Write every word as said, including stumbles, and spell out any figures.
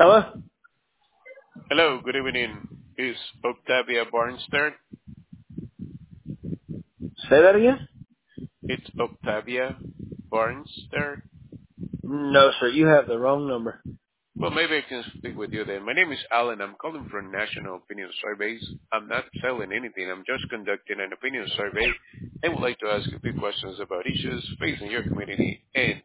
Hello? Hello, good evening. Is Octavia Barnes there? Say that again? It's Octavia Barnes there? No, sir. You have the wrong number. Well, maybe I can speak with you then. My name is Alan. I'm calling from National Opinion Surveys. I'm not selling anything. I'm just conducting an opinion survey and would like to ask a few questions about issues facing your community and